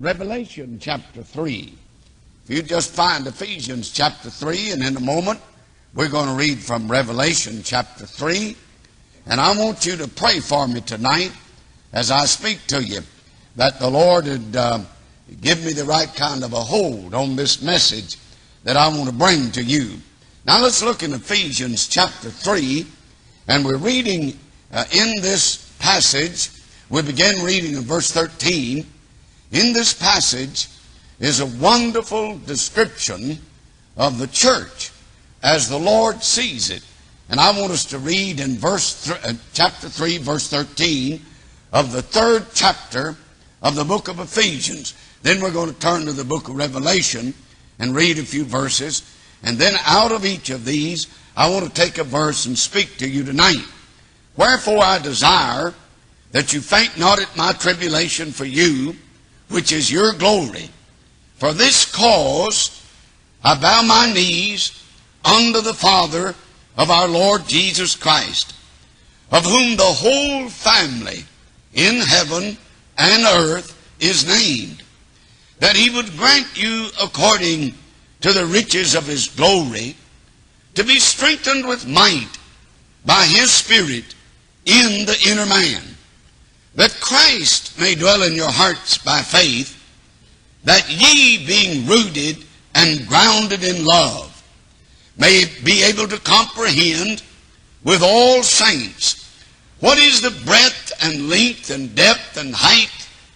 Revelation chapter 3. If you just find Ephesians chapter 3, and in a moment we're going to read from Revelation chapter 3. And I want you to pray for me tonight as I speak to you, that the Lord would give me the right kind of a hold on this message that I want to bring to you. Now let's look in Ephesians chapter 3, and we're reading in this passage. We begin reading in verse 13. In this passage is a wonderful description of the church as the Lord sees it. And I want us to read in chapter 3, verse 13 of the third chapter of the book of Ephesians. Then we're going to turn to the book of Revelation and read a few verses. And then out of each of these, I want to take a verse and speak to you tonight. Wherefore I desire that you faint not at my tribulation for you, which is your glory. For this cause I bow my knees unto the Father of our Lord Jesus Christ, of whom the whole family in heaven and earth is named, that he would grant you according to the riches of his glory to be strengthened with might by his Spirit in the inner man, that Christ may dwell in your hearts by faith, that ye, being rooted and grounded in love, may be able to comprehend with all saints what is the breadth and length and depth and height,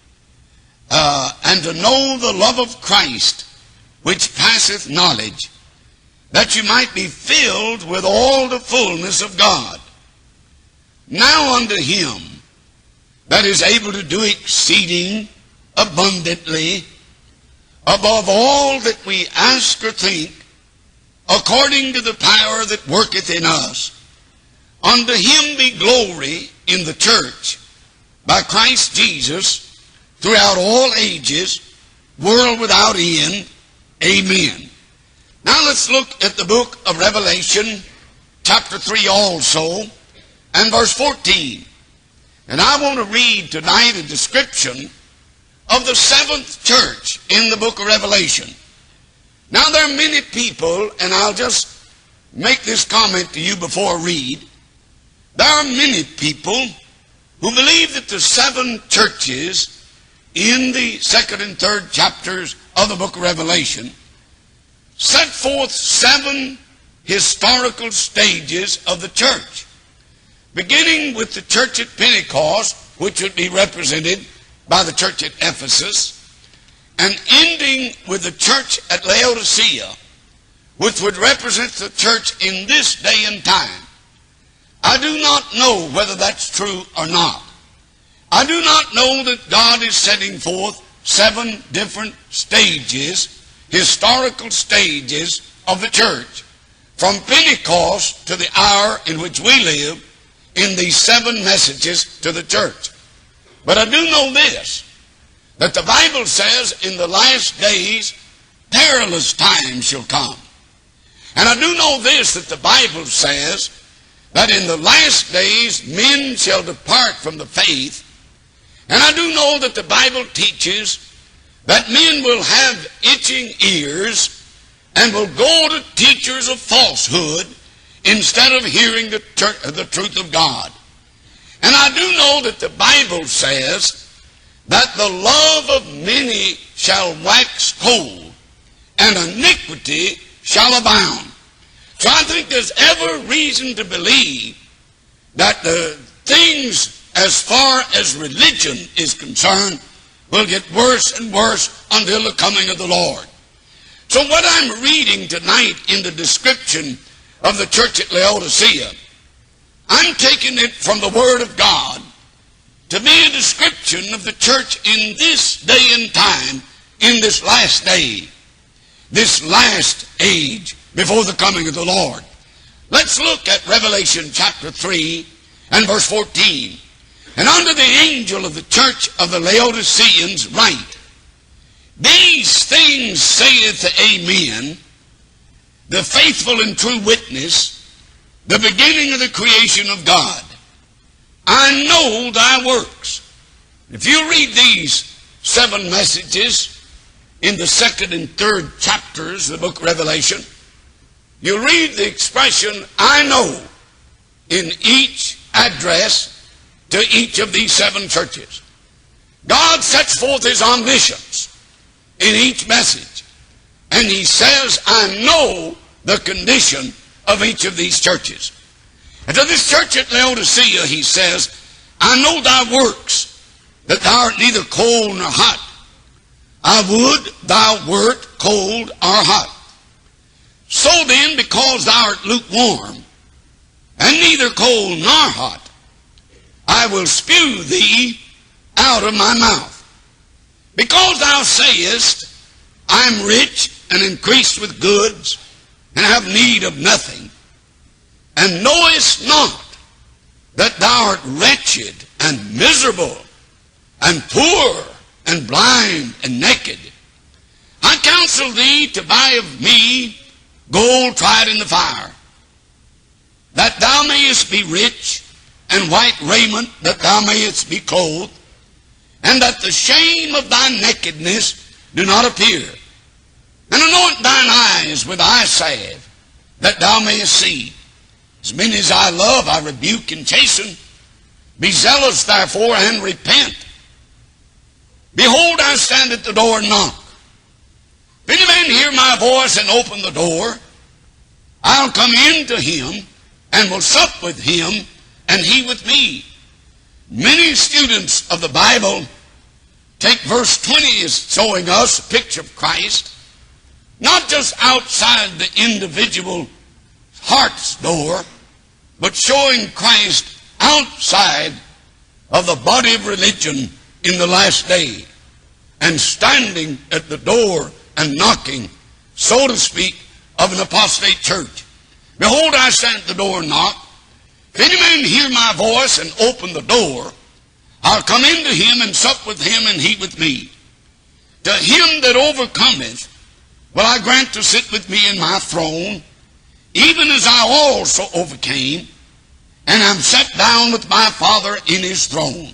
and to know the love of Christ, which passeth knowledge, that you might be filled with all the fullness of God. Now unto him that is able to do exceeding abundantly above all that we ask or think, according to the power that worketh in us. Unto him be glory in the church by Christ Jesus throughout all ages, world without end. Amen. Now let's look at the book of Revelation, chapter 3 also, and verse 14. And I want to read tonight a description of the seventh church in the book of Revelation. Now there are many people, and I'll just make this comment to you before I read. There are many people who believe that the seven churches in the second and third chapters of the book of Revelation set forth seven historical stages of the church, beginning with the church at Pentecost, which would be represented by the church at Ephesus, and ending with the church at Laodicea, which would represent the church in this day and time. I do not know whether that's true or not. I do not know that God is setting forth seven different stages, historical stages of the church, from Pentecost to the hour in which we live, in these seven messages to the church. But I do know this, that the Bible says in the last days perilous times shall come. And I do know this, that the Bible says that in the last days men shall depart from the faith. And I do know that the Bible teaches that men will have itching ears and will go to teachers of falsehood instead of hearing the truth of God. And I do know that the Bible says that the love of many shall wax cold, and iniquity shall abound. So I think there's every reason to believe that the things as far as religion is concerned will get worse and worse until the coming of the Lord. So what I'm reading tonight in the description of the church at Laodicea, I'm taking it from the Word of God to be a description of the church in this day and time, in this last day, this last age before the coming of the Lord. Let's look at Revelation chapter 3 and verse 14. And unto the angel of the church of the Laodiceans write, these things saith the Amen, the faithful and true witness, the beginning of the creation of God. I know thy works. If you read these 7 messages in the 2nd and 3rd chapters of the book of Revelation, you read the expression, I know, in each address to each of these 7 churches. God sets forth His omniscience in each message. And He says, I know the condition of each of these churches. And to this church at Laodicea, He says, I know thy works, that thou art neither cold nor hot. I would thou wert cold or hot. So then, because thou art lukewarm, and neither cold nor hot, I will spew thee out of my mouth. Because thou sayest, I am rich and increased with goods, and have need of nothing, and knowest not that thou art wretched and miserable, and poor, and blind, and naked, I counsel thee to buy of me gold tried in the fire, that thou mayest be rich, and white raiment, that thou mayest be clothed, and that the shame of thy nakedness do not appear. And anoint thine eyes with eye salve, that thou mayest see. As many as I love, I rebuke and chasten. Be zealous, therefore, and repent. Behold, I stand at the door and knock. If any man hear my voice and open the door, I'll come in to him, and will sup with him, and he with me. Many students of the Bible take verse 20 as showing us a picture of Christ, not just outside the individual heart's door, but showing Christ outside of the body of religion in the last day, and standing at the door and knocking, so to speak, of an apostate church. Behold, I stand at the door and knock. If any man hear my voice and open the door, I'll come into him and sup with him, and he with me. To him that overcometh will I grant to sit with me in my throne, even as I also overcame, and am set down with my Father in his throne.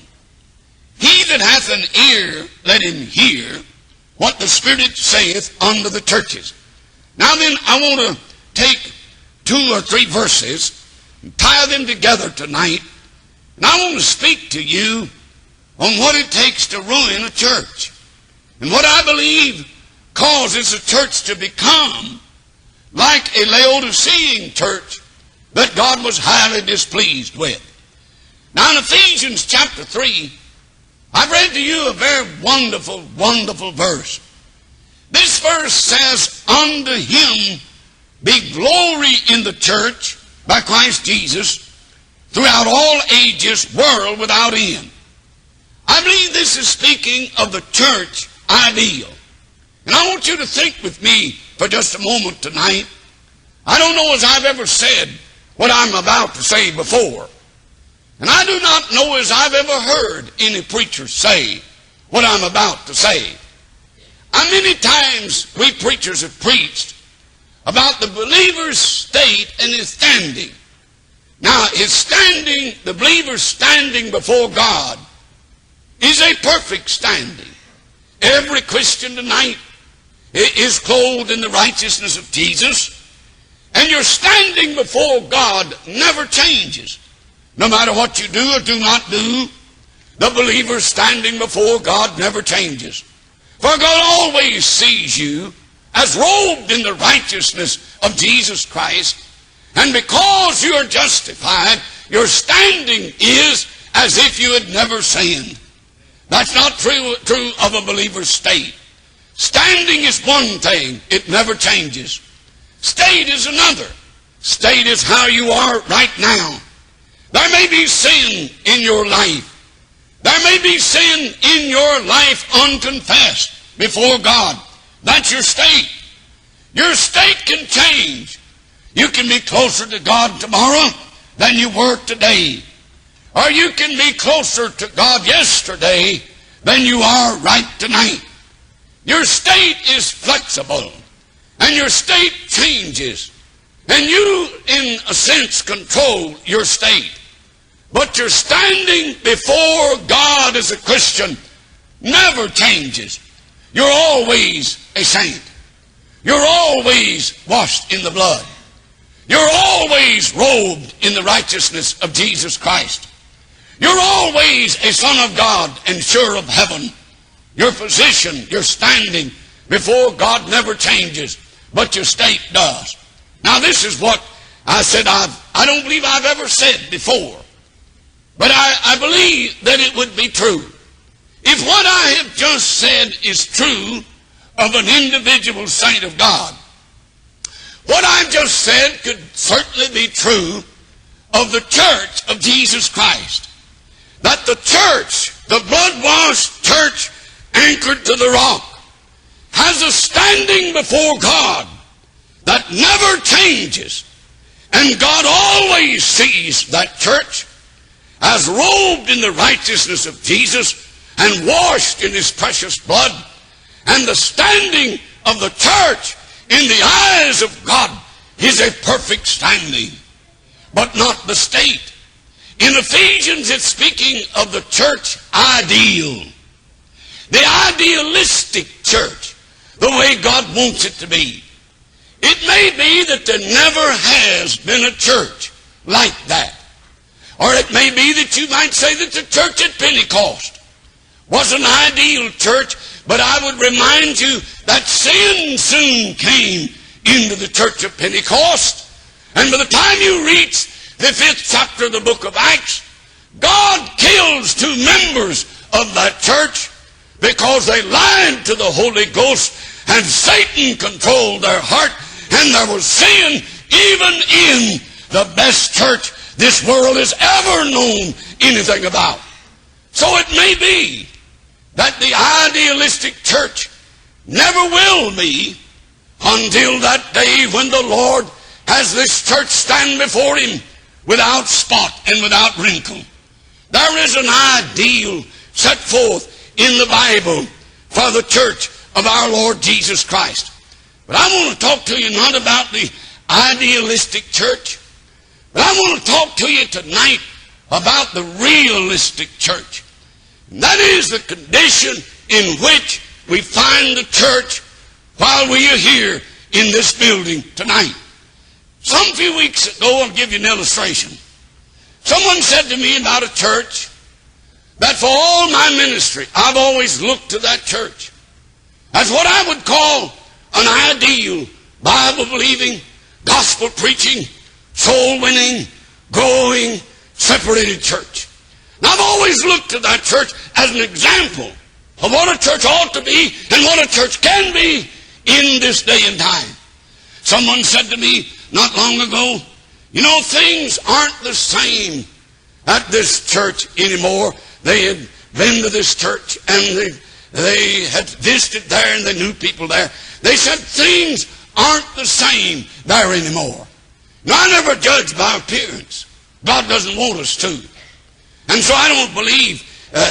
He that hath an ear, let him hear what the Spirit saith unto the churches. Now then, I want to take 2 or 3 verses and tie them together tonight, and I want to speak to you on what it takes to ruin a church, and what I believe causes a church to become like a Laodicean church that God was highly displeased with. Now in Ephesians chapter 3, I've read to you a very wonderful, wonderful verse. This verse says, unto him be glory in the church by Christ Jesus throughout all ages, world without end. I believe this is speaking of the church ideal. And I want you to think with me for just a moment tonight. I don't know as I've ever said what I'm about to say before. And I do not know as I've ever heard any preacher say what I'm about to say. How many times we preachers have preached about the believer's state and his standing. Now, his standing, the believer's standing before God, is a perfect standing. Every Christian tonight is clothed in the righteousness of Jesus, and your standing before God never changes. No matter what you do or do not do, the believer's standing before God never changes. For God always sees you as robed in the righteousness of Jesus Christ, and because you are justified, your standing is as if you had never sinned. That's not true of a believer's state. Standing is one thing, it never changes. State is another. State is how you are right now. There may be sin in your life. There may be sin in your life unconfessed before God. That's your state. Your state can change. You can be closer to God tomorrow than you were today. Or you can be closer to God yesterday than you are right tonight. Your state is flexible, and your state changes, and you, in a sense, control your state. But you're standing before God as a Christian never changes. You're always a saint. You're always washed in the blood. You're always robed in the righteousness of Jesus Christ. You're always a son of God and sure of heaven. Your position, your standing before God never changes, but your state does. Now this is what I said I don't believe I've ever said before, but I believe that it would be true. If what I have just said is true of an individual saint of God, what I've just said could certainly be true of the church of Jesus Christ. That the church, the blood-washed church anchored to the rock, has a standing before God that never changes. And God always sees that church as robed in the righteousness of Jesus and washed in His precious blood. And the standing of the church in the eyes of God is a perfect standing, but not the state. In Ephesians, it's speaking of the church ideal, the idealistic church, the way God wants it to be. It may be that there never has been a church like that. Or it may be that you might say that the church at Pentecost was an ideal church, but I would remind you that sin soon came into the church of Pentecost. And by the time you reach the 5th chapter of the book of Acts, God kills 2 members of that church because they lied to the Holy Ghost, and Satan controlled their heart, and there was sin even in the best church this world has ever known anything about. So it may be that the idealistic church never will be until that day when the Lord has this church stand before Him without spot and without wrinkle. There is an ideal set forth in the Bible for the church of our Lord Jesus Christ. But I want to talk to you not about the idealistic church, but I want to talk to you tonight about the realistic church. And that is the condition in which we find the church while we are here in this building tonight. Some few weeks ago, I'll give you an illustration. Someone said to me about a church that for all my ministry, I've always looked to that church as what I would call an ideal, Bible-believing, gospel-preaching, soul-winning, growing, separated church. And I've always looked to that church as an example of what a church ought to be and what a church can be in this day and time. Someone said to me not long ago, you know, things aren't the same at this church anymore. They had been to this church and they had visited there and they knew people there. They said things aren't the same there anymore. Now, I never judge by appearance. God doesn't want us to. And so I don't believe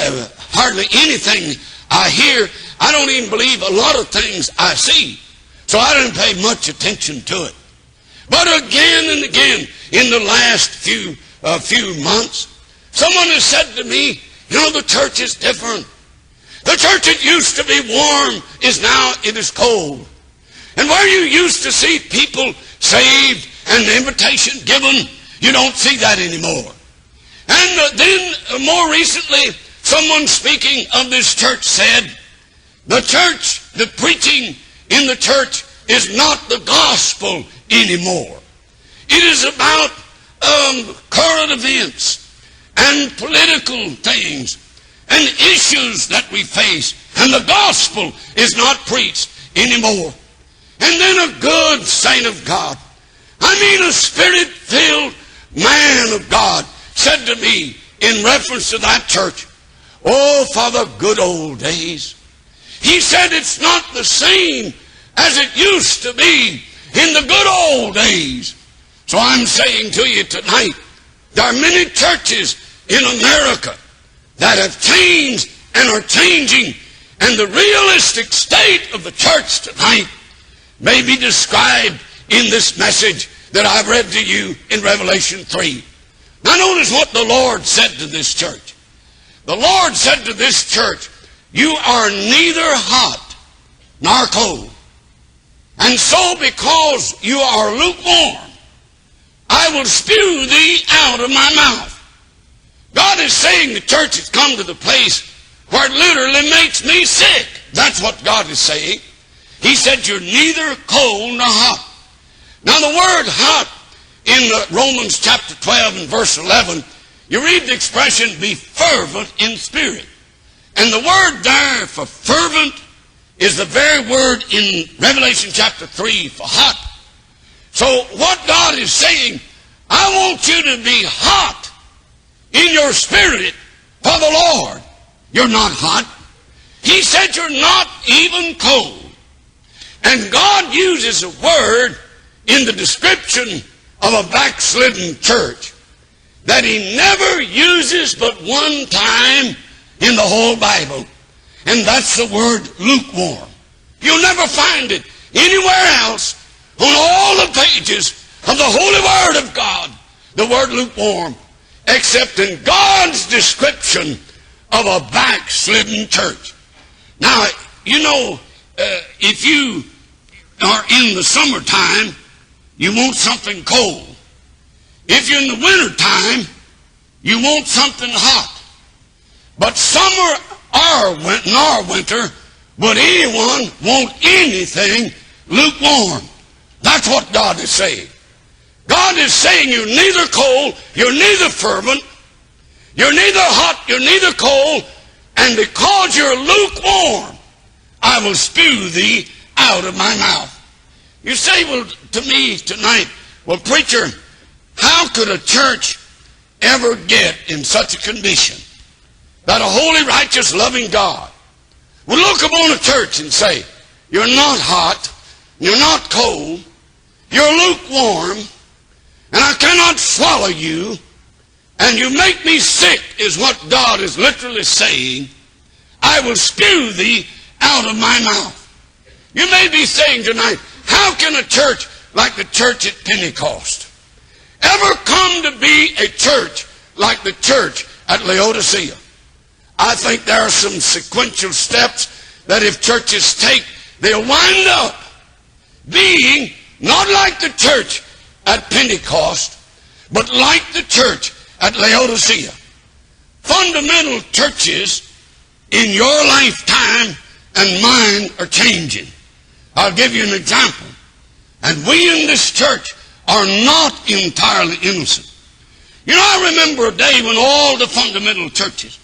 hardly anything I hear. I don't even believe a lot of things I see. So I don't pay much attention to it. But again and again, in the last few months, someone has said to me, you know, the church is different. The church that used to be warm is now it is cold. And where you used to see people saved and the invitation given, you don't see that anymore. And then more recently, someone speaking of this church said, the church, the preaching in the church is not the gospel anymore. It is about current events and political things and issues that we face, and the gospel is not preached anymore. And then a good saint of God, I mean a spirit-filled man of God, said to me in reference to that church, oh, for the good old days. He said it's not the same as it used to be in the good old days. So I'm saying to you tonight, there are many churches in America that have changed and are changing, and the realistic state of the church tonight may be described in this message that I've read to you in Revelation 3. Now notice what the Lord said to this church. The Lord said to this church, you are neither hot nor cold. And so because you are lukewarm, I will spew thee out of my mouth. God is saying the church has come to the place where it literally makes me sick. That's what God is saying. He said you're neither cold nor hot. Now the word hot in Romans chapter 12 and verse 11, you read the expression, be fervent in spirit. And the word there for fervent is the very word in Revelation chapter 3 for hot. So what God is saying, I want you to be hot in your spirit for the Lord. You're not hot. He said you're not even cold. And God uses a word in the description of a backslidden church that He never uses but one time in the whole Bible. And that's the word lukewarm. You'll never find it anywhere else on all the pages of the Holy Word of God, the word lukewarm, except in God's description of a backslidden church. Now, you know, if you are in the summertime, you want something cold. If you're in the wintertime, you want something hot. But summer or winter, would anyone want anything lukewarm? That's what God is saying. God is saying you're neither cold, you're neither fervent, you're neither hot, you're neither cold, and because you're lukewarm, I will spew thee out of my mouth. You say, well, to me tonight, well, preacher, how could a church ever get in such a condition that a holy, righteous, loving God will look upon a church and say, you're not hot, you're not cold, you're lukewarm, and I cannot swallow you, and you make me sick, is what God is literally saying. I will spew thee out of my mouth. You may be saying tonight, how can a church like the church at Pentecost ever come to be a church like the church at Laodicea? I think there are some sequential steps that if churches take, they'll wind up being not like the church at Pentecost, but like the church at Laodicea. Fundamental churches in your lifetime and mine are changing. I'll give you an example. And we in this church are not entirely innocent. You know, I remember a day when all the fundamental churches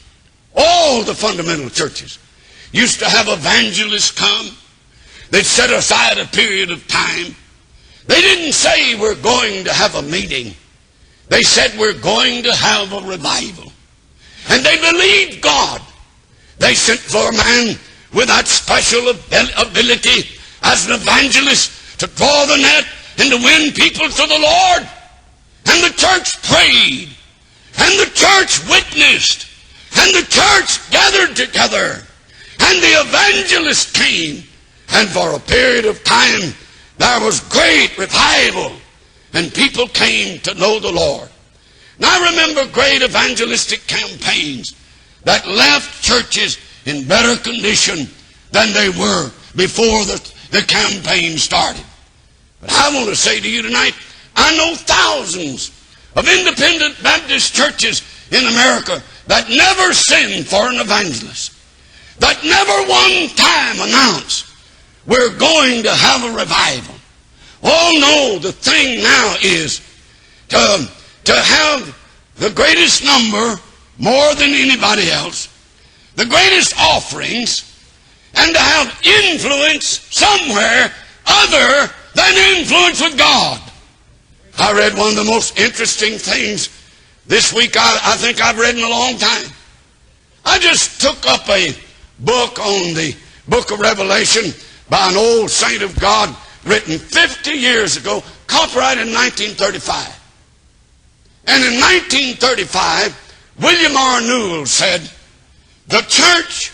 used to have evangelists come. They'd set aside a period of time. They didn't say we're going to have a meeting. They said we're going to have a revival. And they believed God. They sent for a man with that special ability as an evangelist to draw the net and to win people to the Lord. And the church prayed. And the church witnessed. And the church gathered together. And the evangelist came. And for a period of time, there was great revival. And people came to know the Lord. Now I remember great evangelistic campaigns that left churches in better condition than they were before the campaign started. But I want to say to you tonight, I know thousands of independent Baptist churches in America that never send for an evangelist, that never one time announce we're going to have a revival. Oh no, the thing now is to have the greatest number, more than anybody else, the greatest offerings, and to have influence somewhere other than influence with God. I read one of the most interesting things this week I think I've read in a long time. I just took up a book on the book of Revelation by an old saint of God written 50 years ago, copyrighted in 1935. And in 1935, William R. Newell said, the church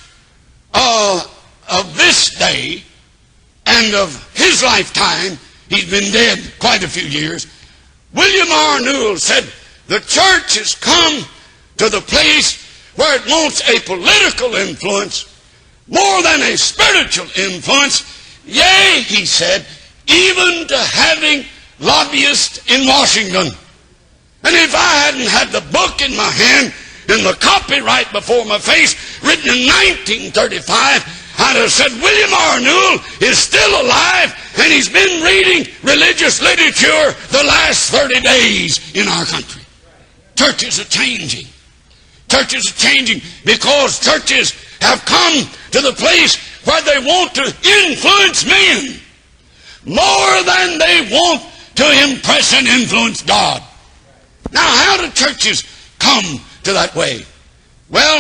of this day and of his lifetime, he's been dead quite a few years, William R. Newell said, the church has come to the place where it wants a political influence more than a spiritual influence. Yea, he said, even to having lobbyists in Washington. And if I hadn't had the book in my hand and the copyright before my face, written in 1935, I'd have said William R. Newell is still alive and he's been reading religious literature the last 30 days in our country. Churches are changing. Churches are changing because churches have come to the place where they want to influence men more than they want to impress and influence God. Now, how do churches come to that way? Well,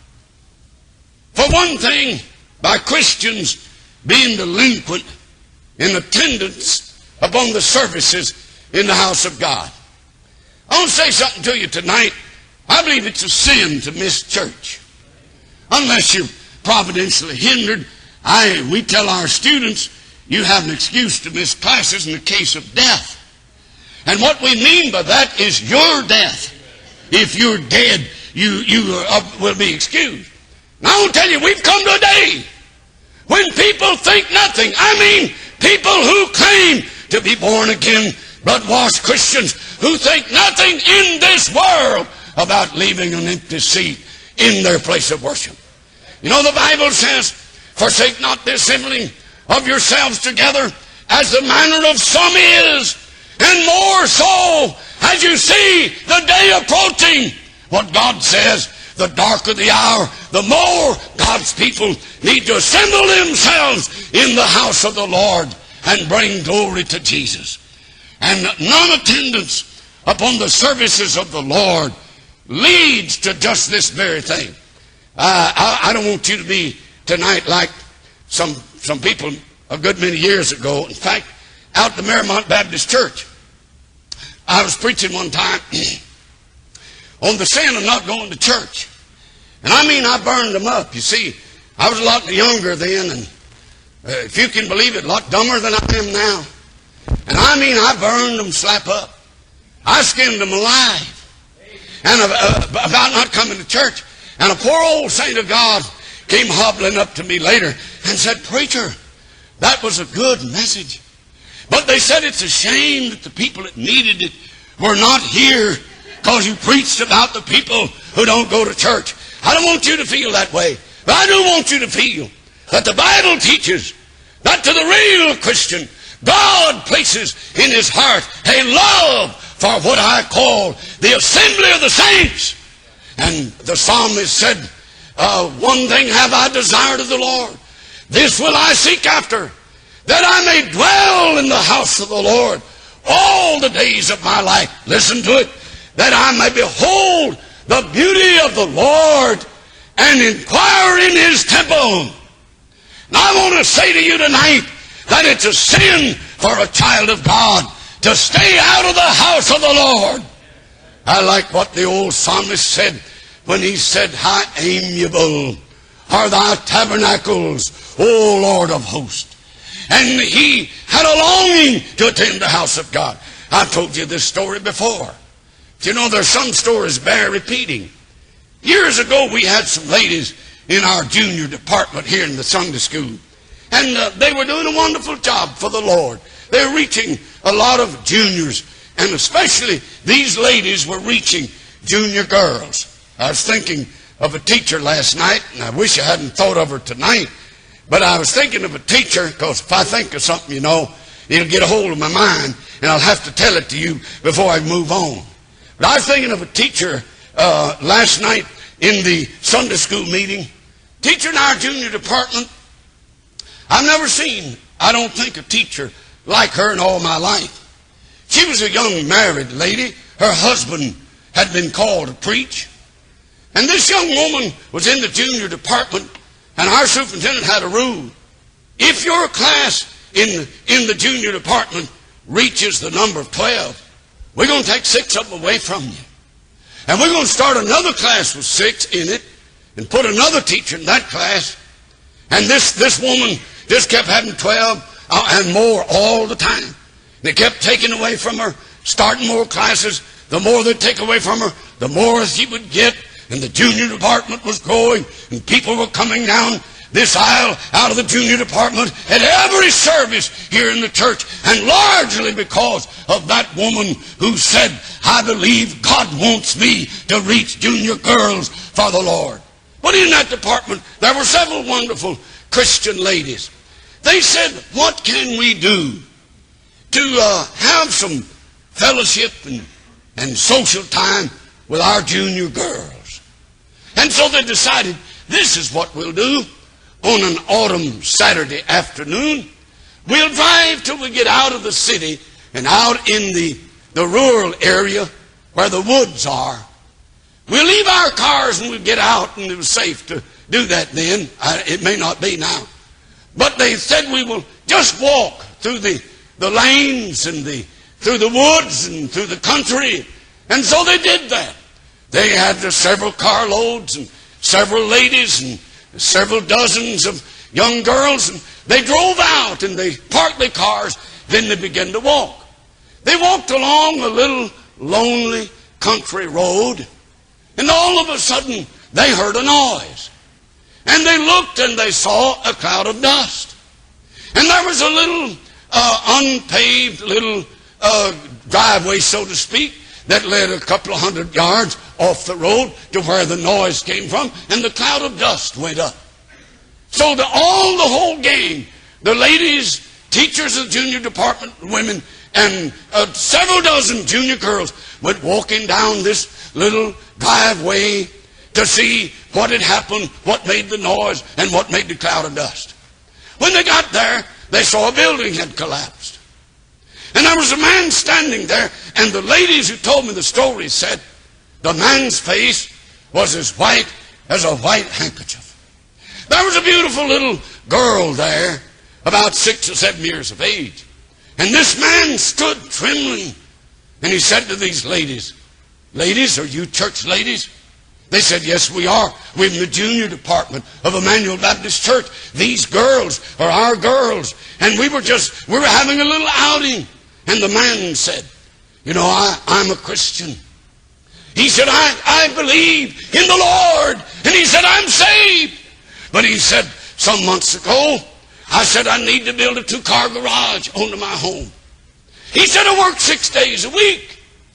for one thing, by Christians being delinquent in attendance upon the services in the house of God. I want to say something to you tonight. I believe it's a sin to miss church. Unless you're providentially hindered. We tell our students, you have an excuse to miss classes in the case of death. And what we mean by that is your death. If you're dead, you will be excused. Now I will tell you, we've come to a day when people think nothing. I mean, people who claim to be born again, blood-washed Christians who think nothing in this world about leaving an empty seat in their place of worship. You know, the Bible says, forsake not the assembling of yourselves together as the manner of some is, and more so as you see the day approaching. What God says, the darker the hour, the more God's people need to assemble themselves in the house of the Lord and bring glory to Jesus. And non-attendance upon the services of the Lord leads to just this very thing. I don't want you to be tonight like some people a good many years ago. In fact, out at the Marymount Baptist Church, I was preaching one time on the sin of not going to church. And I mean, I burned them up. You see, I was a lot younger then, and if you can believe it, a lot dumber than I am now. And I mean, I burned them slap up. I skinned them alive. And about not coming to church. And a poor old saint of God came hobbling up to me later and said, "Preacher, that was a good message. But they said it's a shame that the people that needed it were not here because you preached about the people who don't go to church." I don't want you to feel that way. But I do want you to feel that the Bible teaches that to the real Christian, God places in his heart a love for what I call the assembly of the saints. And the psalmist said, one thing have I desired of the Lord, this will I seek after, that I may dwell in the house of the Lord all the days of my life. Listen to it. That I may behold the beauty of the Lord and inquire in his temple. Now I want to say to you tonight that it's a sin for a child of God to stay out of the house of the Lord. I like what the old psalmist said when he said, "How amiable are thy tabernacles, O Lord of hosts." And he had a longing to attend the house of God. I've told you this story before. You know, there's some stories bear repeating. Years ago, we had some ladies in our junior department here in the Sunday school. And they were doing a wonderful job for the Lord. They were reaching a lot of juniors. And especially these ladies were reaching junior girls. I was thinking of a teacher last night, and I wish I hadn't thought of her tonight. But I was thinking of a teacher, because if I think of something, you know, it'll get a hold of my mind, and I'll have to tell it to you before I move on. But I was thinking of a teacher last night in the Sunday school meeting. Teacher in our junior department. I've never seen, I don't think, a teacher like her in all my life. She was a young married lady. Her husband had been called to preach. And this young woman was in the junior department, and our superintendent had a rule. If your class in the junior department reaches the number of 12, we're going to take 6 of them away from you. And we're going to start another class with 6 in it and put another teacher in that class. And this woman just kept having 12 and more all the time. They kept taking away from her, starting more classes. The more they'd take away from her, the more she would get. And the junior department was growing, and people were coming down this aisle out of the junior department at every service here in the church, and largely because of that woman who said, I believe God wants me to reach junior girls for the Lord. But in that department, there were several wonderful Christian ladies. They said, what can we do to have some fellowship and social time with our junior girls? And so they decided, this is what we'll do. On an autumn Saturday afternoon, we'll drive till we get out of the city and out in the rural area where the woods are. We'll leave our cars and we'll get out, and it was safe to do that then. It may not be now. But they said we will just walk through the lanes and through the woods and through the country. And so they did that. They had several carloads and several ladies and several dozens of young girls, and they drove out and they parked their cars. Then they began to walk. They walked along a little lonely country road, and all of a sudden they heard a noise. And they looked and they saw a cloud of dust. And there was a little unpaved little driveway, so to speak, that led a couple of 100 yards off the road to where the noise came from, and the cloud of dust went up. So the whole gang, the ladies, teachers of the junior department, women, and several dozen junior girls went walking down this little driveway to see what had happened, what made the noise, and what made the cloud of dust. When they got there, they saw a building had collapsed. And there was a man standing there, and the ladies who told me the story said the man's face was as white as a white handkerchief. There was a beautiful little girl there, about 6 or 7 years of age. And this man stood trembling, and he said to these ladies, ladies, are you church ladies? They said, yes, we are. We're in the junior department of Emmanuel Baptist Church. These girls are our girls. And we were having a little outing. And the man said, you know, I'm a Christian. He said, I believe in the Lord. And he said, I'm saved. But he said, some months ago, I said, I need to build a 2-car garage onto my home. He said, I work 6 days a week.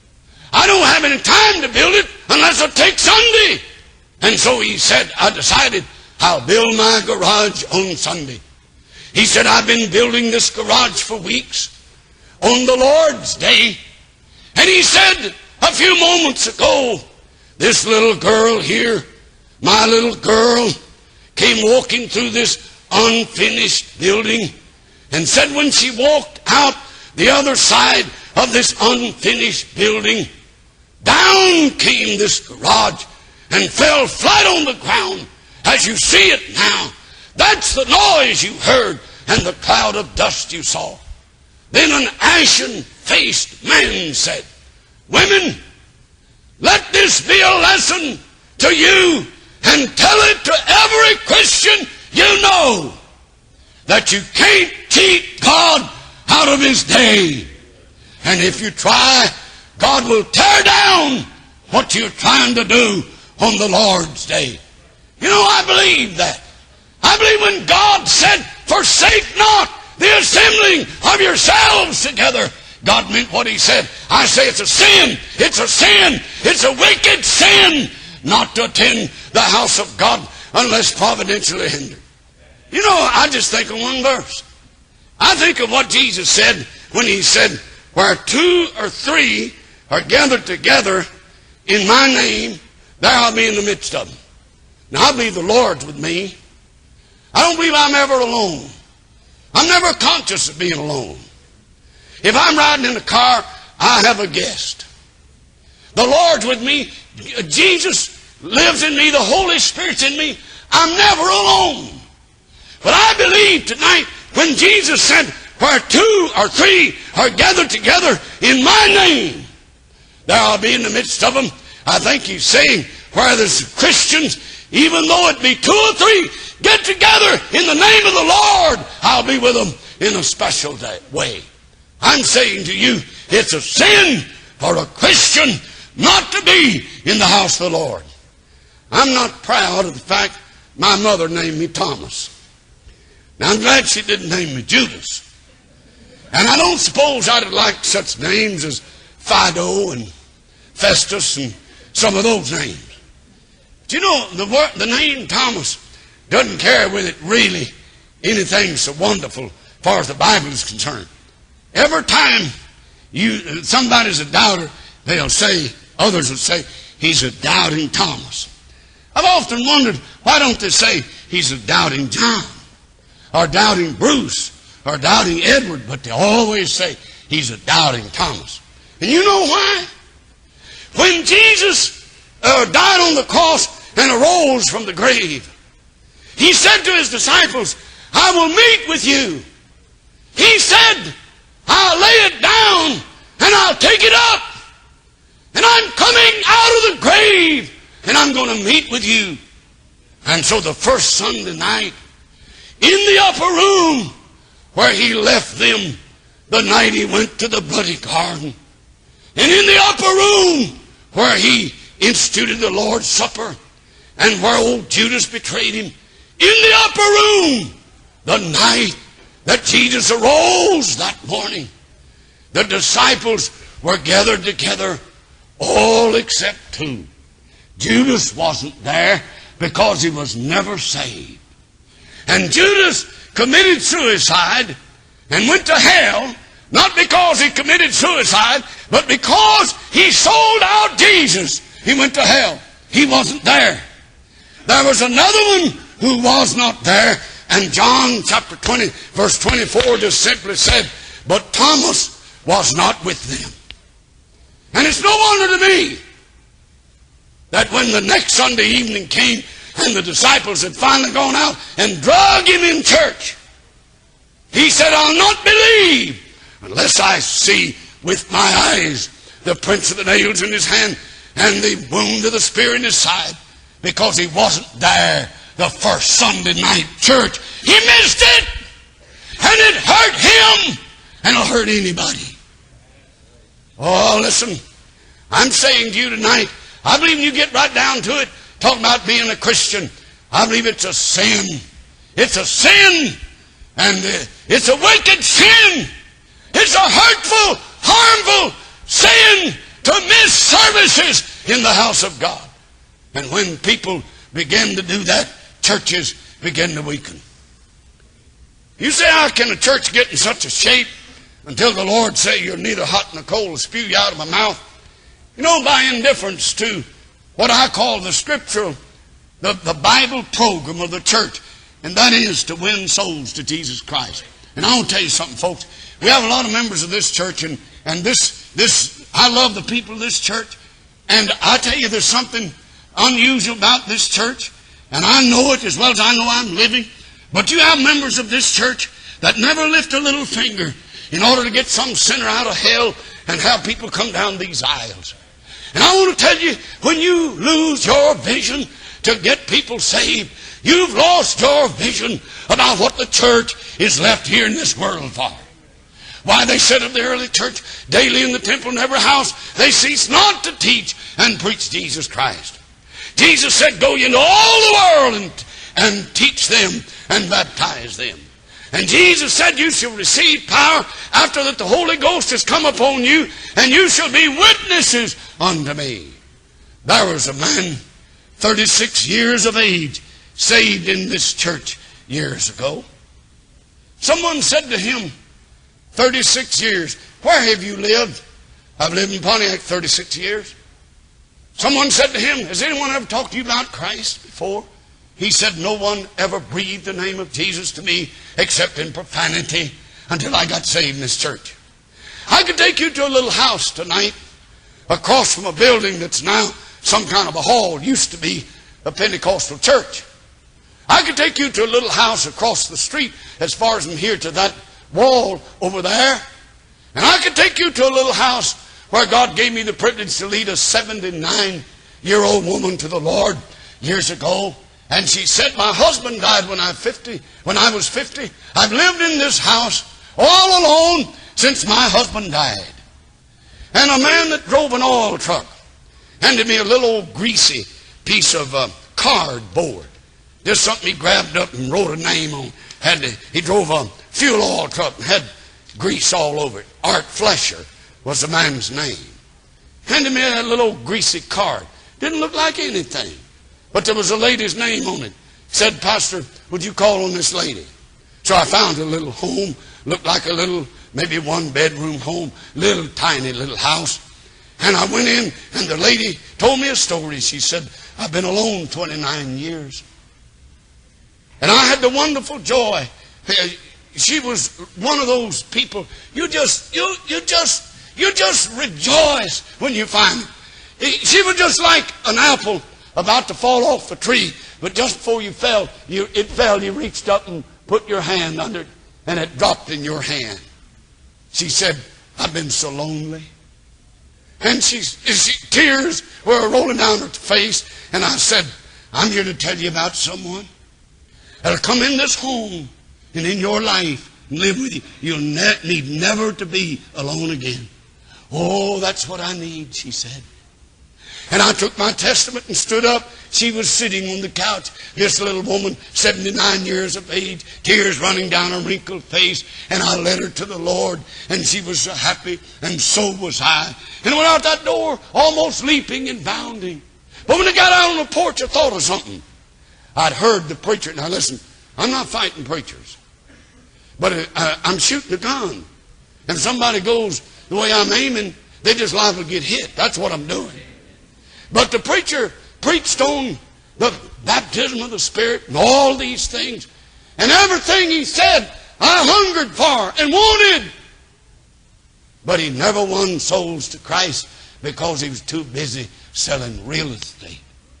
I don't have any time to build it unless I take Sunday. And so he said, I decided I'll build my garage on Sunday. He said, I've been building this garage for weeks on the Lord's day. And he said, a few moments ago, this little girl here, my little girl, came walking through this unfinished building, and said when she walked out the other side of this unfinished building, down came this garage and fell flat on the ground as you see it now. That's the noise you heard and the cloud of dust you saw. Then an ashen-faced man said, women, let this be a lesson to you, and tell it to every Christian you know, that you can't cheat God out of His day. And if you try, God will tear down what you're trying to do on the Lord's day. You know, I believe that. I believe when God said, forsake not the assembling of yourselves together, God meant what He said. I say it's a sin. It's a sin. It's a wicked sin not to attend the house of God unless providentially hindered. You know, I just think of one verse. I think of what Jesus said when He said, where 2 or 3 are gathered together in my name, there I'll be in the midst of them. Now, I believe the Lord's with me. I don't believe I'm ever alone. I'm never conscious of being alone. If I'm riding in a car, I have a guest. The Lord's with me. Jesus lives in me. The Holy Spirit's in me. I'm never alone. But I believe tonight when Jesus said, where 2 or 3 are gathered together in my name, there I'll be in the midst of them. I think He's saying, where there's Christians, even though it be 2 or 3, get together in the name of the Lord, I'll be with them in a special way. I'm saying to you, it's a sin for a Christian not to be in the house of the Lord. I'm not proud of the fact my mother named me Thomas. Now, I'm glad she didn't name me Judas. And I don't suppose I'd have liked such names as Fido and Festus and some of those names. But you know, the name Thomas doesn't carry with it really anything so wonderful as far as the Bible is concerned. Every time somebody's a doubter, others will say, he's a doubting Thomas. I've often wondered, why don't they say he's a doubting John, or doubting Bruce, or doubting Edward, but they always say he's a doubting Thomas. And you know why? When Jesus died on the cross and arose from the grave, he said to his disciples, I will meet with you. He said, I'll lay it down and I'll take it up. And I'm coming out of the grave and I'm going to meet with you. And so the first Sunday night, in the upper room where he left them the night he went to the bloody garden, and in the upper room where he instituted the Lord's Supper, and where old Judas betrayed him, in the upper room, the night that Jesus arose that morning, the disciples were gathered together, all except two. Judas wasn't there because he was never saved. And Judas committed suicide and went to hell, not because he committed suicide, but because he sold out Jesus. He went to hell. He wasn't there. There was another one who was not there, and John chapter 20, verse 24 just simply said, but Thomas was not with them. And it's no wonder to me that when the next Sunday evening came and the disciples had finally gone out and drug him in church, he said, I'll not believe unless I see with my eyes the prints of the nails in his hand and the wound of the spear in his side, because he wasn't there the first Sunday night church. He missed it, and it hurt him, and it'll hurt anybody. Oh, listen, I'm saying to you tonight, I believe when you get right down to it, talking about being a Christian, I believe it's a sin. It's a sin, and it's a wicked sin. It's a hurtful, harmful sin to miss services in the house of God. And when people begin to do that, churches begin to weaken. You say, how can a church get in such a shape until the Lord say you're neither hot nor cold will spew you out of my mouth? You know, by indifference to what I call the scriptural, the Bible program of the church, and that is to win souls to Jesus Christ. And I want to tell you something, folks. We have a lot of members of this church, and this I love the people of this church. And I tell you, there's something unusual about this church, and I know it as well as I know I'm living. But you have members of this church that never lift a little finger in order to get some sinner out of hell and have people come down these aisles. And I want to tell you, when you lose your vision to get people saved, you've lost your vision about what the church is left here in this world for. Why, they said of the early church, daily in the temple in every house, they cease not to teach and preach Jesus Christ. Jesus said, go ye into all the world and teach them and baptize them. And Jesus said, you shall receive power after that the Holy Ghost has come upon you, and you shall be witnesses unto me. There was a man, 36 years of age, saved in this church years ago. Someone said to him, 36 years, where have you lived? I've lived in Pontiac 36 years. Someone said to him, has anyone ever talked to you about Christ before? He said, no one ever breathed the name of Jesus to me except in profanity until I got saved in this church. I could take you to a little house tonight across from a building that's now some kind of a hall. It used to be a Pentecostal church. I could take you to a little house across the street as far as from here to that wall over there. And I could take you to a little house where God gave me the privilege to lead a 79-year-old woman to the Lord years ago. And she said, my husband died when I was 50. I've lived in this house all alone since my husband died. And a man that drove an oil truck handed me a little old greasy piece of cardboard. Just something he grabbed up and wrote a name on. He drove a fuel oil truck and had grease all over it. Art Flesher was the man's name. Handed me that little old greasy card. Didn't look like anything. But there was a lady's name on it. Said, Pastor, would you call on this lady? So I found a little home. Looked like a little, maybe one bedroom home. Little tiny little house. And I went in and the lady told me a story. She said, I've been alone 29 years. And I had the wonderful joy. She was one of those people. You just rejoice when you find it. She was just like an apple about to fall off a tree. But just before it fell, you reached up and put your hand under it, and it dropped in your hand. She said, I've been so lonely. And tears were rolling down her face. And I said, I'm here to tell you about someone that'll come in this home and in your life and live with you. You'll need never to be alone again. Oh, that's what I need, she said. And I took my Testament and stood up. She was sitting on the couch. This little woman, 79 years of age, tears running down her wrinkled face. And I led her to the Lord. And she was so happy, and so was I. And I went out that door, almost leaping and bounding. But when I got out on the porch, I thought of something. I'd heard the preacher. Now listen, I'm not fighting preachers. But I'm shooting a gun. And if somebody goes the way I'm aiming, they just liable to get hit. That's what I'm doing. But the preacher preached on the baptism of the Spirit and all these things. And everything he said, I hungered for and wanted. But he never won souls to Christ because he was too busy selling real estate.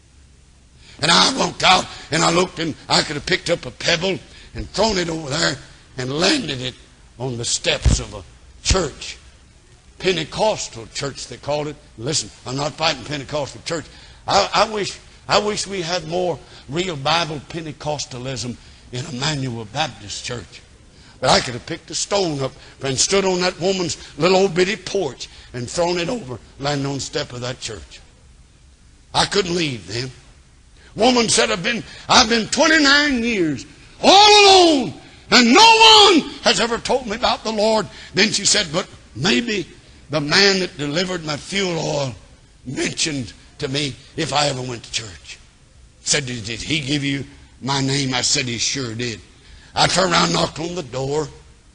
And I walked out and I looked and I could have picked up a pebble and thrown it over there and landed it on the steps of a church. Pentecostal church, they called it. Listen, I'm not fighting Pentecostal church. I wish we had more real Bible Pentecostalism in Emmanuel Baptist Church. But I could have picked a stone up and stood on that woman's little old bitty porch and thrown it over, landing on the step of that church. I couldn't leave them. Woman said, I've been 29 years all alone, and no one has ever told me about the Lord. Then she said, but maybe the man that delivered my fuel oil mentioned to me if I ever went to church. Said, did he give you my name? I said, he sure did. I turned around and knocked on the door.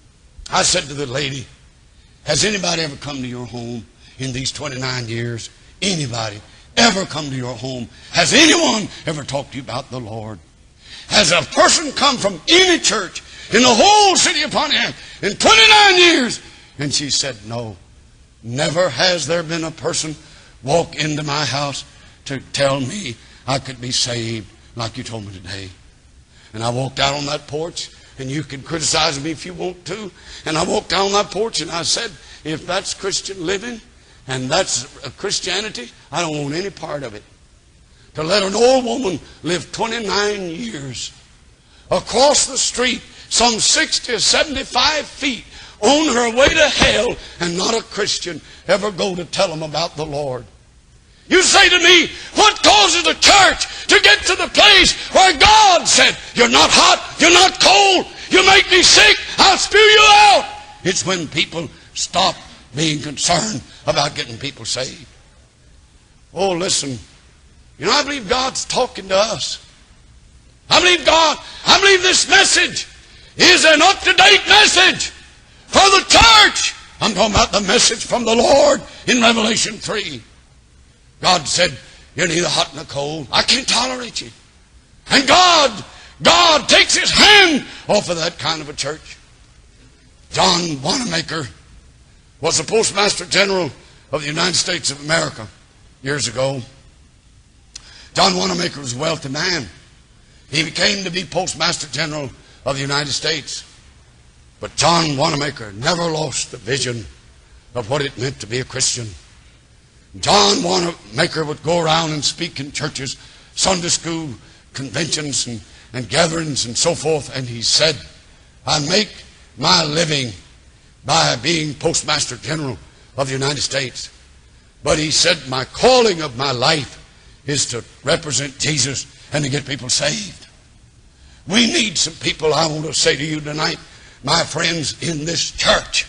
I said to the lady, has anybody ever come to your home in these 29 years? Anybody ever come to your home? Has anyone ever talked to you about the Lord? Has a person come from any church in the whole city of Pontiac in 29 years? And she said, no. Never has there been a person walk into my house to tell me I could be saved like you told me today. And I walked out on that porch, and you can criticize me if you want to. And I walked down that porch and I said, if that's Christian living and that's Christianity, I don't want any part of it. To let an old woman live 29 years across the street, some 60 or 75 feet, on her way to hell, and not a Christian ever go to tell them about the Lord. You say to me, what causes the church to get to the place where God said, you're not hot, you're not cold, you make me sick, I'll spew you out? It's when people stop being concerned about getting people saved. Oh, listen, you know, I believe God's talking to us. I believe this message is an up-to-date message for the church. I'm talking about the message from the Lord in Revelation 3. God said, you're neither hot nor cold. I can't tolerate you. And God takes his hand off of that kind of a church. John Wanamaker was the Postmaster General of the United States of America years ago. John Wanamaker was a wealthy man. He became to be Postmaster General of the United States. But John Wanamaker never lost the vision of what it meant to be a Christian. John Wanamaker would go around and speak in churches, Sunday school conventions and gatherings and so forth. And he said, I make my living by being Postmaster General of the United States. But he said, my calling of my life is to represent Jesus and to get people saved. We need some people, I want to say to you tonight, my friends, in this church,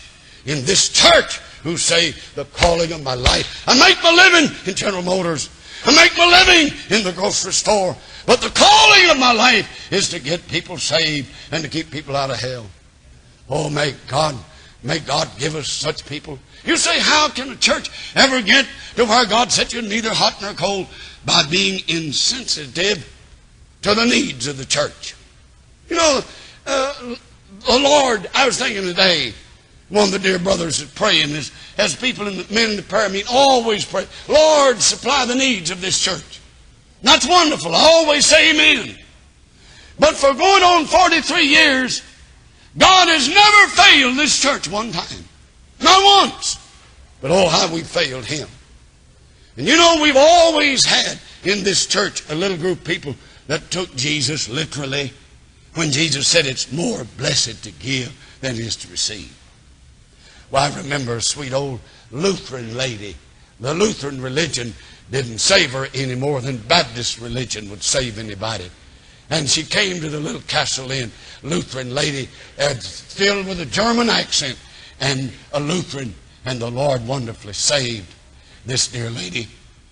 who say the calling of my life. I make my living in General Motors. I make my living in the grocery store. But the calling of my life is to get people saved and to keep people out of hell. Oh, may God give us such people. You say, how can a church ever get to where God set you neither hot nor cold? By being insensitive to the needs of the church. You know, the Lord, I was thinking today, one of the dear brothers is praying, as people in the men in the prayer meeting always pray, Lord, supply the needs of this church. And that's wonderful. I always say amen. But for going on 43 years, God has never failed this church one time. Not once. But oh, how we failed Him. And you know, we've always had in this church a little group of people that took Jesus literally when Jesus said it's more blessed to give than it is to receive. Well, I remember a sweet old Lutheran lady. The Lutheran religion didn't save her any more than Baptist religion would save anybody. And she came to the little Castle Inn, Lutheran lady, filled with a German accent and a Lutheran. And the Lord wonderfully saved this dear lady.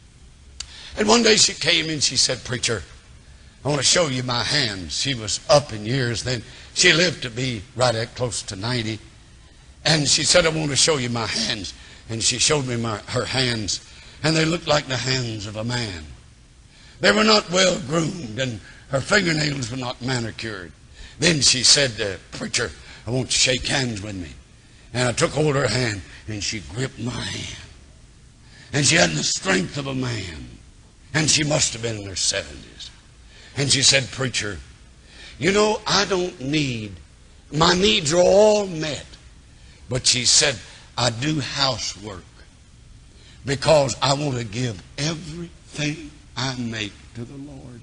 And one day she came and she said, Preacher, I want to show you my hands. She was up in years then. She lived to be right at close to 90. And she said, I want to show you my hands. And she showed me her hands. And they looked like the hands of a man. They were not well groomed and her fingernails were not manicured. Then she said, Preacher, I want you to shake hands with me. And I took hold of her hand and she gripped my hand. And she had the strength of a man. And she must have been in her 70s. And she said, Preacher, you know, I don't need, my needs are all met. But she said, I do housework because I want to give everything I make to the Lord.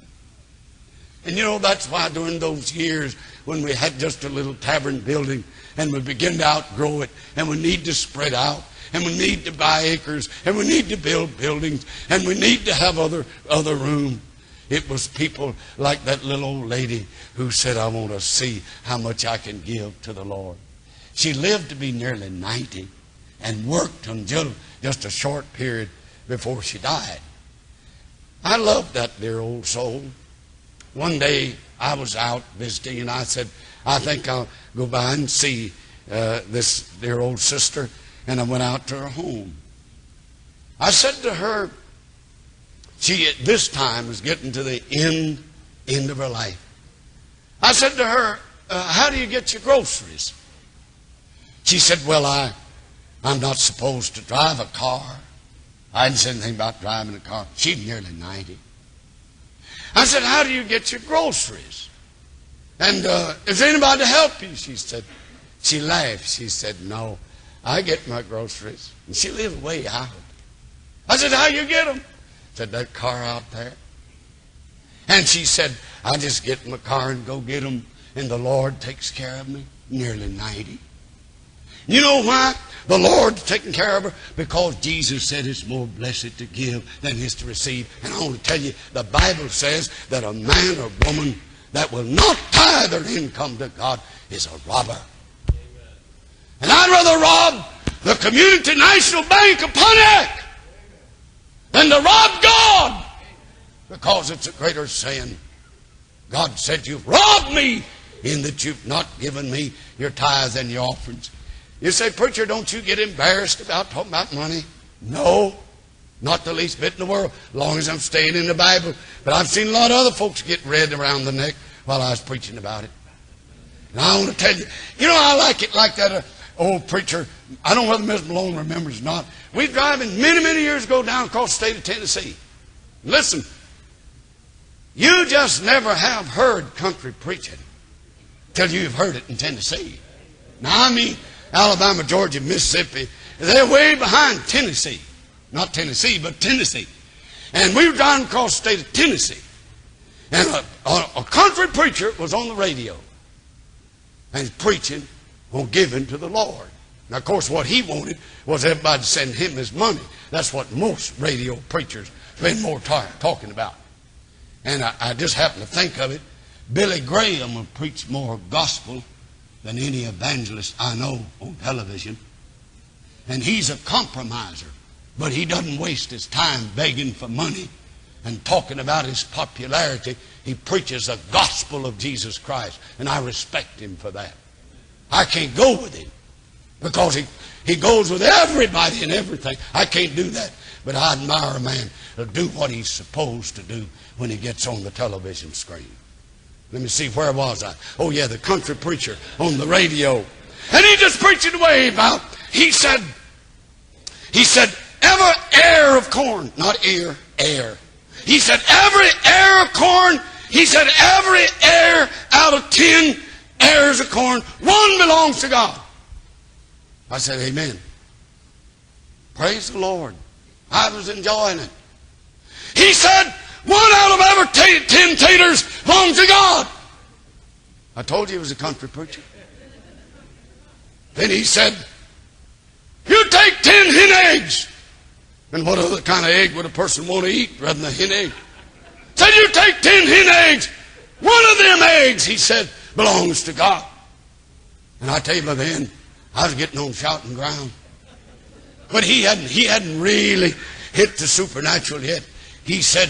And you know, that's why during those years when we had just a little tavern building and we began to outgrow it and we need to spread out and we need to buy acres and we need to build buildings and we need to have other room. It was people like that little old lady who said, I want to see how much I can give to the Lord. She lived to be nearly 90 and worked until just a short period before she died. I loved that dear old soul. One day I was out visiting and I said, I think I'll go by and see this dear old sister. And I went out to her home. I said to her, she at this time was getting to the end of her life. I said to her, how do you get your groceries? She said, well, I'm not supposed to drive a car. I didn't say anything about driving a car. She's nearly 90. I said, how do you get your groceries? And is there anybody to help you? She said, she laughed. She said, no, I get my groceries. And she lived way out. I said, how you get them? Said, that car out there. And she said, I just get in my car and go get them, and the Lord takes care of me. Nearly 90. You know why? The Lord's taking care of her because Jesus said it's more blessed to give than it is to receive. And I want to tell you, the Bible says that a man or woman that will not tithe their income to God is a robber. Amen. And I'd rather rob the Community National Bank of Pontiac than to rob God, because it's a greater sin. God said, you've robbed me in that you've not given me your tithes and your offerings. You say, Preacher, don't you get embarrassed about talking about money? No, not the least bit in the world, as long as I'm staying in the Bible. But I've seen a lot of other folks get red around the neck while I was preaching about it. And I want to tell you, you know, I like it like that old preacher. I don't know whether Mr. Malone remembers or not. We were driving many, many years ago down across the state of Tennessee. Listen, you just never have heard country preaching till you've heard it in Tennessee. Now, I mean, Alabama, Georgia, Mississippi, they're way behind Tennessee. Not Tennessee, but Tennessee. And we were driving across the state of Tennessee. And a country preacher was on the radio. And he's preaching on giving to the Lord. Now, of course, what he wanted was everybody to send him his money. That's what most radio preachers spend more time talking about. And I just happened to think of it Billy Graham will preach more gospel than any evangelist I know on television. And he's a compromiser. But he doesn't waste his time begging for money and talking about his popularity. He preaches the gospel of Jesus Christ. And I respect him for that. I can't go with him because he goes with everybody and everything. I can't do that. But I admire a man that'll do what he's supposed to do when he gets on the television screen. Let me see, where was I? Oh yeah, the country preacher on the radio. And he just preaching away about, he said, every ear of corn, not ear, air. He said, every ear of corn, he said, every ear out of 10 ears of corn, one belongs to God. I said, amen. Praise the Lord. I was enjoying it. He said, one out of every 10 taters belongs to God. I told you he was a country preacher. Then he said, you take 10 hen eggs. And what other kind of egg would a person want to eat rather than a hen egg? Said, you take 10 hen eggs. One of them eggs, he said, belongs to God. And I tell you by then, I was getting on shouting ground. But he hadn't really hit the supernatural yet. He said,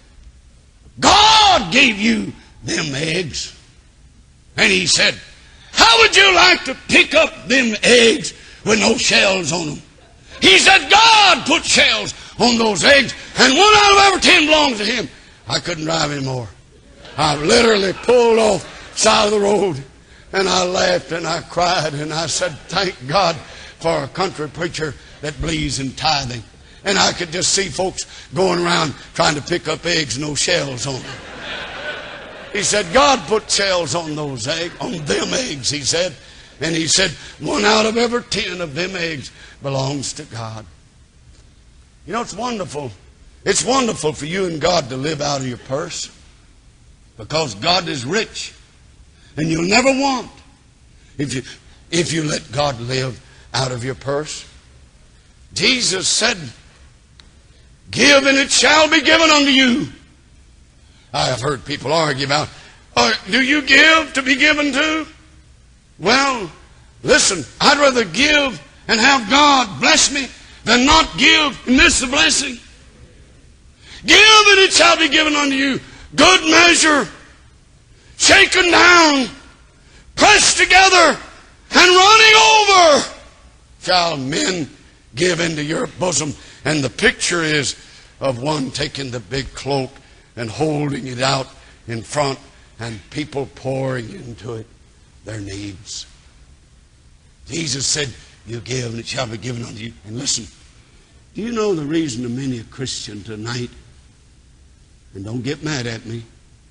God gave you them eggs. And he said, how would you like to pick up them eggs with no shells on them? He said, God put shells on those eggs, and one out of every 10 belongs to him. I couldn't drive anymore. I literally pulled off side of the road, and I laughed and I cried, and I said, thank God for a country preacher that believes in tithing. And I could just see folks going around trying to pick up eggs, no shells on them. He said, God put shells on those eggs, on them eggs, he said. And he said, one out of every 10 of them eggs belongs to God. You know, it's wonderful. It's wonderful for you and God to live out of your purse. Because God is rich. And you'll never want if you let God live out of your purse. Jesus said, give and it shall be given unto you. I have heard people argue about, do you give to be given to? Well, listen, I'd rather give and have God bless me than not give and miss the blessing. Give and it shall be given unto you. Good measure, shaken down, pressed together, and running over, shall men give into your bosom. And the picture is of one taking the big cloak and holding it out in front, and people pouring into it their needs. Jesus said, you give and it shall be given unto you. And listen, do you know the reason that many a Christian tonight, and don't get mad at me,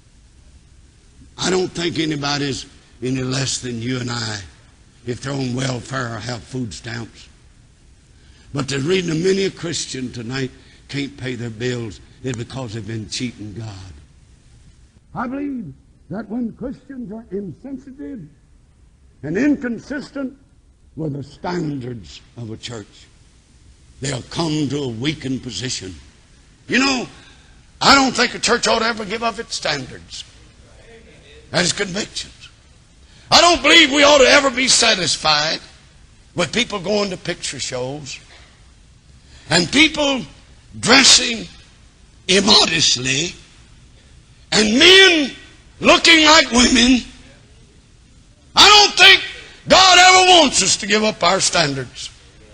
I don't think anybody's any less than you and I if they're on welfare or have food stamps. But the reason that many a Christian tonight can't pay their bills is because they've been cheating God. I believe that when Christians are insensitive and inconsistent with the standards of a church, they'll come to a weakened position. You know, I don't think a church ought to ever give up its standards and its convictions. I don't believe we ought to ever be satisfied with people going to picture shows and people dressing immodestly and men looking like women. I don't think God ever wants us to give up our standards.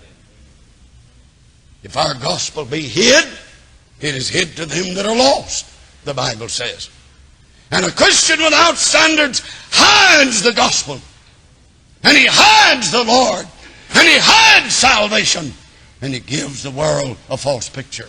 If our gospel be hid, it is hid to them that are lost, the Bible says. And a Christian without standards hides the gospel. And he hides the Lord. And he hides salvation. And he gives the world a false picture.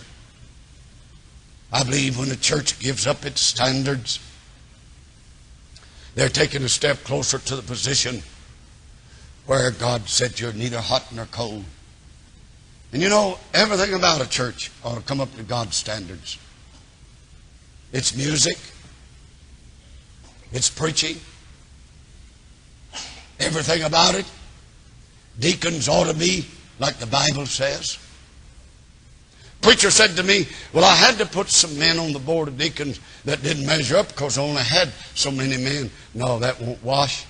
I believe when a church gives up its standards, they're taking a step closer to the position where God said you're neither hot nor cold. And you know, everything about a church ought to come up to God's standards. It's music. It's preaching. Everything about it. Deacons ought to be like the Bible says. Preacher said to me, well, I had to put some men on the board of deacons that didn't measure up because I only had so many men. No, that won't wash.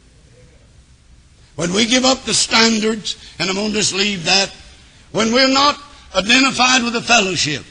When we give up the standards, and I'm going to just leave that, when we're not identified with the fellowship,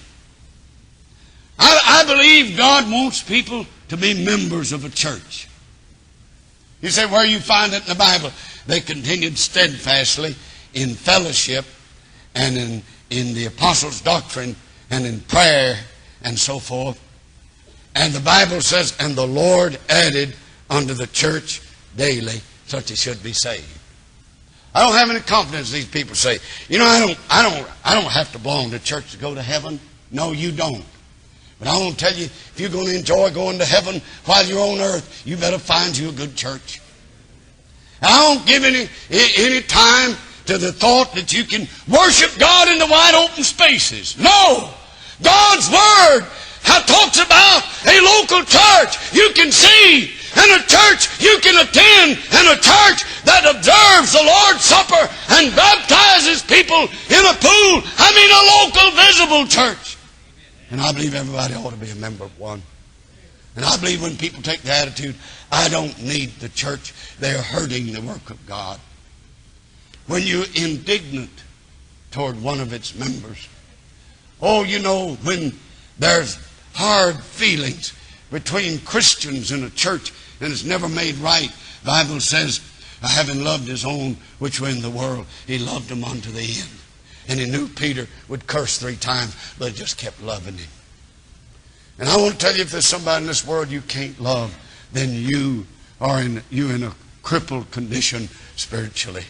I believe God wants people to be members of a church. You say, where you find it in the Bible? They continued steadfastly in fellowship and in the apostles' doctrine and in prayer and so forth. And the Bible says, and the Lord added unto the church daily such as should be saved. I don't have any confidence these people say, you know, I don't have to belong to church to go to heaven. No, you don't. But I want to tell you, if you're going to enjoy going to heaven while you're on earth, you better find you a good church. And I don't give any time to the thought that you can worship God in the wide open spaces. No! God's Word talks about a local church you can see, and a church you can attend, and a church that observes the Lord's Supper and baptizes people in a pool. I mean a local visible church. And I believe everybody ought to be a member of one. And I believe when people take the attitude, I don't need the church, they're hurting the work of God. When you're indignant toward one of its members, oh, you know, when there's hard feelings between Christians in a church and it's never made right, the Bible says, having loved his own which were in the world, he loved them unto the end. And he knew Peter would curse 3 times, but he just kept loving him. And I want to tell you, if there's somebody in this world you can't love, then you are in a crippled condition spiritually.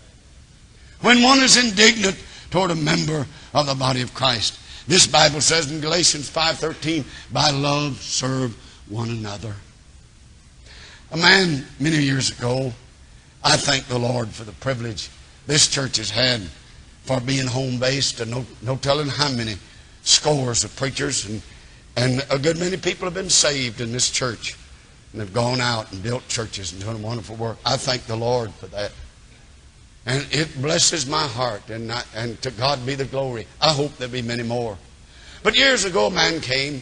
When one is indignant toward a member of the body of Christ, this Bible says in Galatians 5:13, by love serve one another. A man many years ago, I thank the Lord for the privilege this church has had for being home-based, and no telling how many scores of preachers and a good many people have been saved in this church and have gone out and built churches and doing wonderful work. I thank the Lord for that. And it blesses my heart, and to God be the glory. I hope there'll be many more. But years ago, a man came.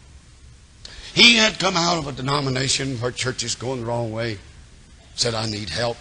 He had come out of a denomination where church is going the wrong way. Said, I need help.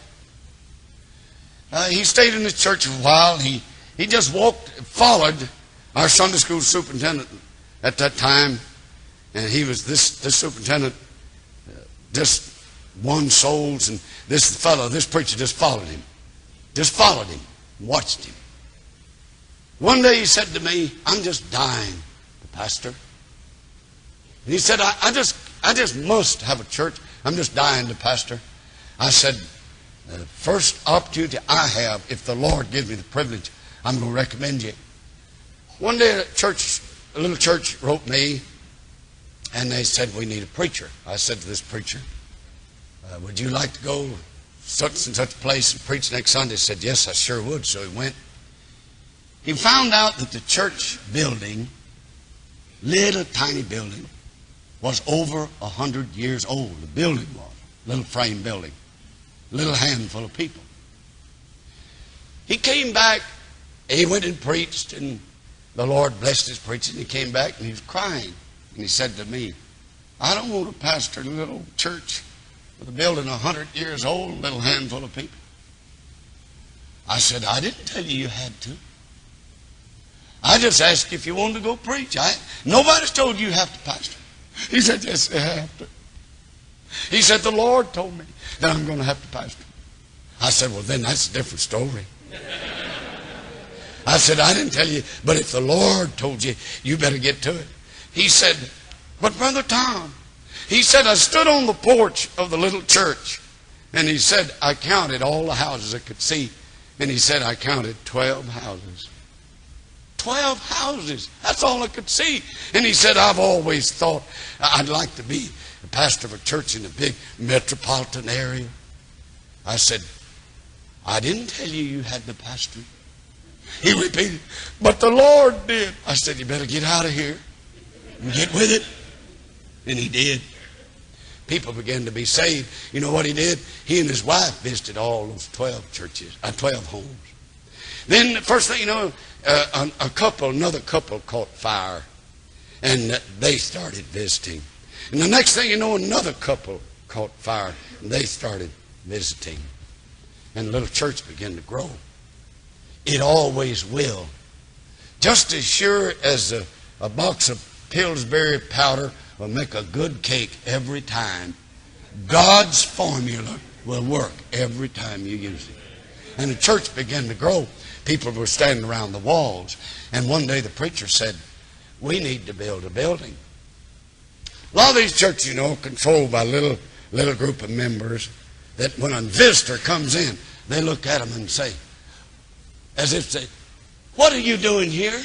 He stayed in the church for a while. He just followed our Sunday school superintendent at that time. And he was this superintendent, just won souls. And this preacher just followed him. Just followed him, watched him. One day he said to me, I'm just dying, Pastor. And he said, I just must have a church. I'm just dying to pastor. I said, the first opportunity I have, if the Lord gives me the privilege, I'm going to recommend you. One day a little church wrote me, and they said, we need a preacher. I said to this preacher, would you like to go such and such place and preach next Sunday? He said, yes, I sure would. So he went. He found out that the church building, little tiny building, was over 100 years old. The building was. Little frame building. Little handful of people. He came back. He went and preached, and the Lord blessed his preaching. He came back and he was crying. And he said to me, I don't want to pastor a little church with a building 100 years old, a little handful of people. I said, I didn't tell you had to. I just asked you if you wanted to go preach. Nobody's told you have to pastor. He said, yes, they have to. He said, the Lord told me that I'm going to have to pastor. I said, well, then that's a different story. I said, I didn't tell you, but if the Lord told you, you better get to it. He said, but Brother Tom, he said, I stood on the porch of the little church, and he said, I counted all the houses I could see, and he said, I counted 12 houses. 12 houses. That's all I could see. And he said, I've always thought I'd like to be a pastor of a church in a big metropolitan area. I said, I didn't tell you had the pastor. He repeated, but the Lord did. I said, you better get out of here and get with it. And he did. People began to be saved. You know what he did? He and his wife visited all those 12 churches, 12 homes. Then the first thing you know, another couple caught fire. And they started visiting. And the next thing you know, another couple caught fire. And they started visiting. And the little church began to grow. It always will. Just as sure as a box of Pillsbury powder will make a good cake every time, God's formula will work every time you use it. And the church began to grow. People were standing around the walls. And one day the preacher said, we need to build a building. A lot of these churches, you know, are controlled by a little group of members that when a visitor comes in, they look at them and say, as if they, what are you doing here?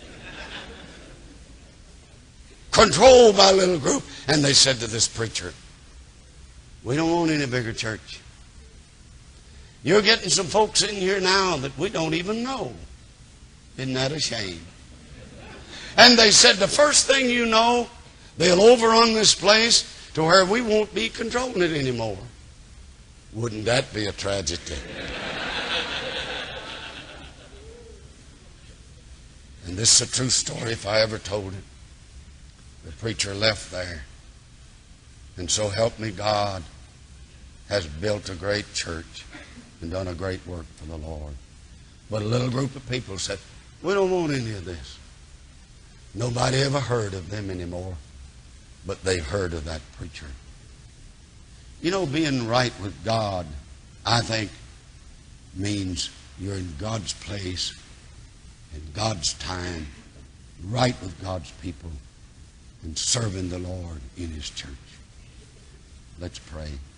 Controlled by a little group. And they said to this preacher, we don't want any bigger church. You're getting some folks in here now that we don't even know. Isn't that a shame? And they said the first thing you know, they'll overrun this place to where we won't be controlling it anymore. Wouldn't that be a tragedy? And this is a true story if I ever told it. The preacher left there. And so help me God has built a great church and done a great work for the Lord. But a little group of people said, we don't want any of this. Nobody ever heard of them anymore, but they've heard of that preacher. You know, being right with God, I think, means you're in God's place, in God's time, right with God's people, and serving the Lord in His church. Let's pray.